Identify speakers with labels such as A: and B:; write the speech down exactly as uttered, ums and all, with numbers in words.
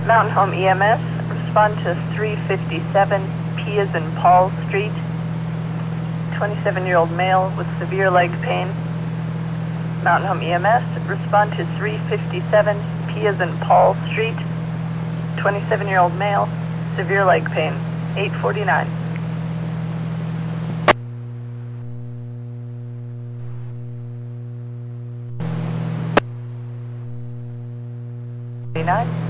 A: Mountain Home E M S, respond to three fifty-seven P as in Paul Street. twenty-seven-year-old male with severe leg pain. Mountain Home E M S, respond to three fifty-seven P as in Paul Street. twenty-seven-year-old male, severe leg pain. eight forty-nine. Nine.